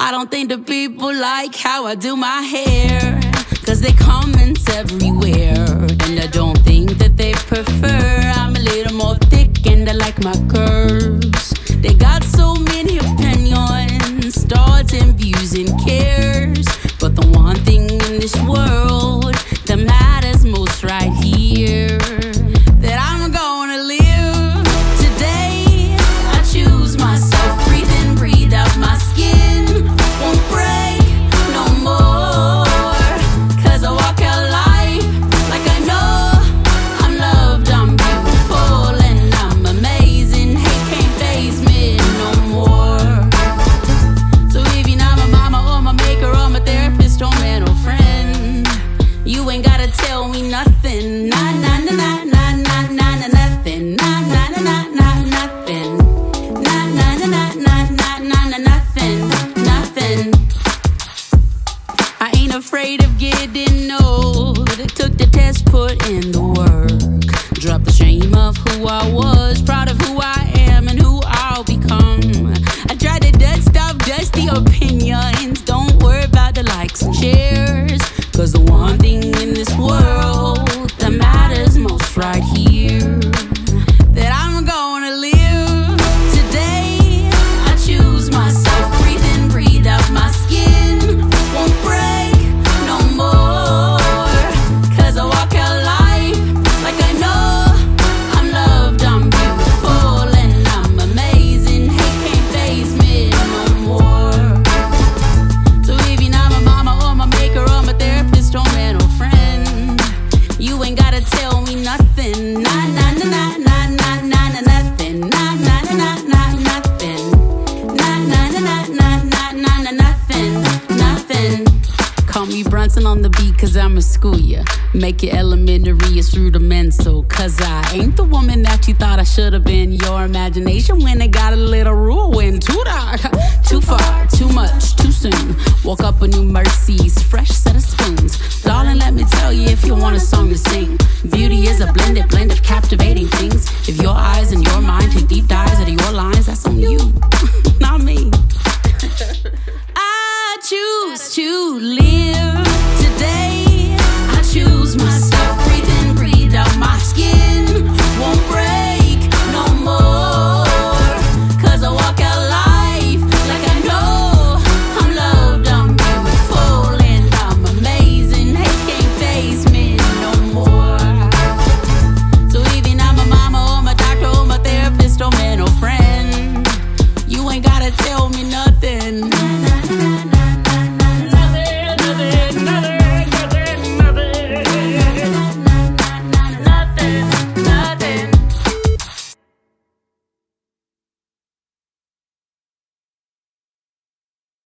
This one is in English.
I don't think the people like how I do my hair, 'cause they comment everywhere, and I don't think that they prefer I'm a little more thick and I like my curves. They got so many opinions, thoughts and views and cares, but the one thing in this world that matters most right here, that I'm gonna live today. I choose myself, breathe in, breathe out my skin. Won't break no more, 'cause I walk out life like I know I'm loved, I'm beautiful, and I'm amazing. Hate can't faze me no more. So if you're not my mama or my maker or my therapist or mental friend, you ain't gotta tell me nothing. Nah, nah, nah, nah, nah, nah, nah, nah, nothing. Nah, nah, nah, nah, nah, nothing. Nah, nah, nah, nah, nah, nah, nah, nah, nothing, nothing. I ain't afraid of getting old. Took the test, put in the work. Drop the shame of who I was, proud of who I am and who I'll become. I try to dust off dusty opinions. Don't worry about the likes and shares, 'cause the one thing in this world that matters most right here, that I'm gonna live today. I choose myself, breathe in, breathe out my skin. Won't break no more, 'cause I walk out life like I know I'm loved, I'm beautiful, and I'm amazing. Hate can't faze me no more. So if you're not my mama or my maker or my therapist or mental friend, you ain't gotta tell me nothing. Nah, nah, nah, nah, nah, nah, nah, nah, nothing. Nah, nah, nah, nah, nah, nothing. Nah, nah, nah, nah, nah, nah, nah, nah, nothing, nothing. Call me Brunson on the beat, 'cause I'ma school ya. Make it elementary, it's rudimental, 'cause I ain't the woman that you thought I should've been. Your imagination when it got a little ruined. Too dark, too far, too much, too soon. Woke up with new mercies, fresh set of spoons. Darling, let me tell you, if you want a song to sing, beauty is a blend of captivating things. If your eyes and your mind take deep dives into your lines, that's on you, not me. I choose to live